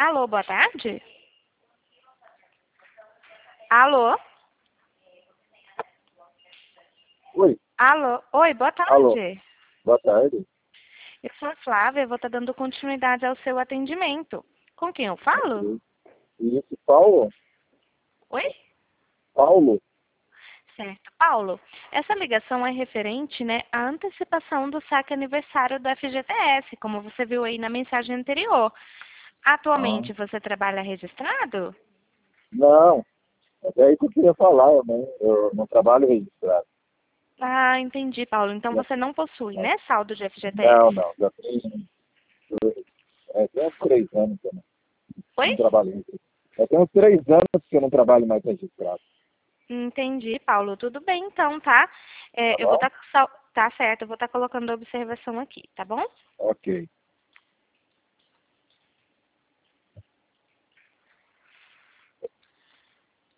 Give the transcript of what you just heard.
Alô, boa tarde? Alô? Oi, Alô? Oi, boa alô, tarde. boa tarde. Eu sou a Flávia, vou estar dando continuidade ao seu atendimento. Com quem eu falo? Ok. Isso, Paulo? Oi? Paulo? Certo. Paulo, essa ligação é referente, né, à antecipação do saque aniversário do FGTS, como você viu aí na mensagem anterior. Ah, Atualmente você trabalha registrado? não, é aí que eu queria falar, eu não trabalho registrado. Ah, entendi, Paulo. Então Já- você não possui, né, saldo de FGTS? Não, já tem uns 3 anos que eu Oi? não trabalho. Já tem uns 3 anos que eu não trabalho mais registrado, Entendi, Paulo. Tudo bem, então, tá? tá Eu vou bom? estar... Tá certo, eu vou estar colocando a observação aqui, tá bom? Ok.